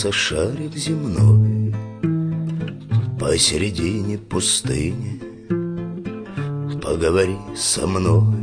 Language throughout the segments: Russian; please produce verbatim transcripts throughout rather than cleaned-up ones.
Катится шарик земной посередине пустыни. Поговори со мной,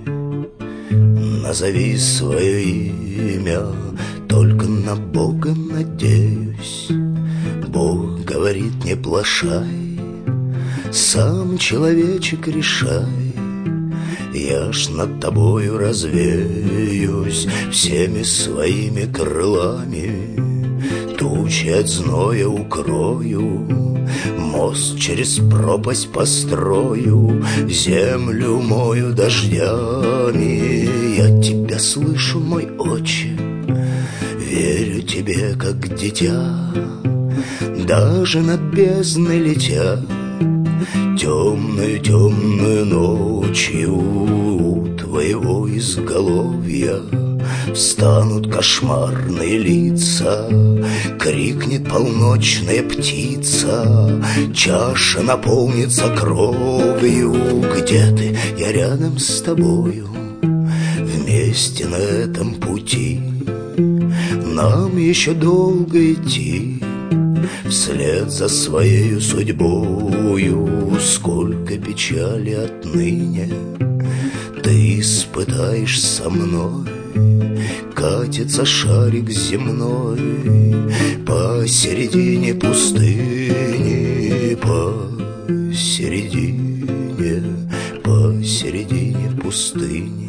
назови свое имя, только на Бога надеюсь. Бог говорит, не плашай, сам человечек решай. Я ж над тобою развеюсь всеми своими крылами, тучи от зноя укрою, мост через пропасть построю, землю мою дождями. Я тебя слышу, мой отче, верю тебе, как дитя, даже над бездной летя. Темную, темную ночью у твоего изголовья встанут кошмарные лица, крикнет полночная птица, чаша наполнится кровью. Где ты? Я рядом с тобою, вместе на этом пути. Нам еще долго идти вслед за своею судьбою. Сколько печали отныне ты испытаешь со мной. Катится шарик земной посередине пустыни, посередине, посередине пустыни.